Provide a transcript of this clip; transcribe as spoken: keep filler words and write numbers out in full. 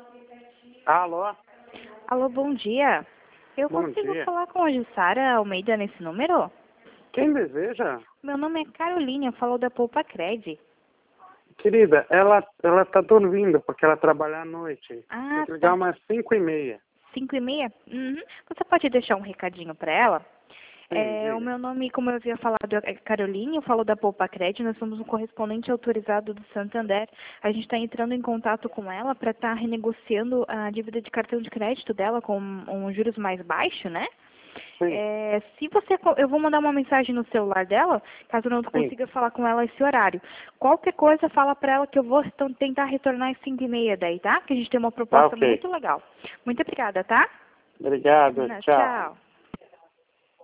Alô? Alô, bom dia. Eu Bom consigo dia. falar com a Jussara Almeida nesse número? Quem deseja? Meu nome é Carolina, eu falo da Poupa Cred. Querida, ela, ela tá dormindo porque ela trabalha à noite. Ah, Tem que ligar tá. umas cinco e meia. Cinco e meia? Uhum. Você pode deixar um recadinho para ela? Sim, É, o diga. meu nome, como eu havia falado, é Carolina, eu falo da Poupa Cred, nós somos um correspondente autorizado do Santander. A gente está entrando em contato com ela para estar renegociando a dívida de cartão de crédito dela com um juros mais baixo, né? Sim, É, se você, co- eu vou mandar uma mensagem no celular dela, caso eu não sim. consiga falar com ela esse horário. Qualquer coisa, fala para ela que eu vou então, tentar retornar às cinco e meia daí, tá? Que a gente tem uma Tá proposta ok. muito legal. Muito obrigada, tá? Obrigado, Não, tchau. tchau.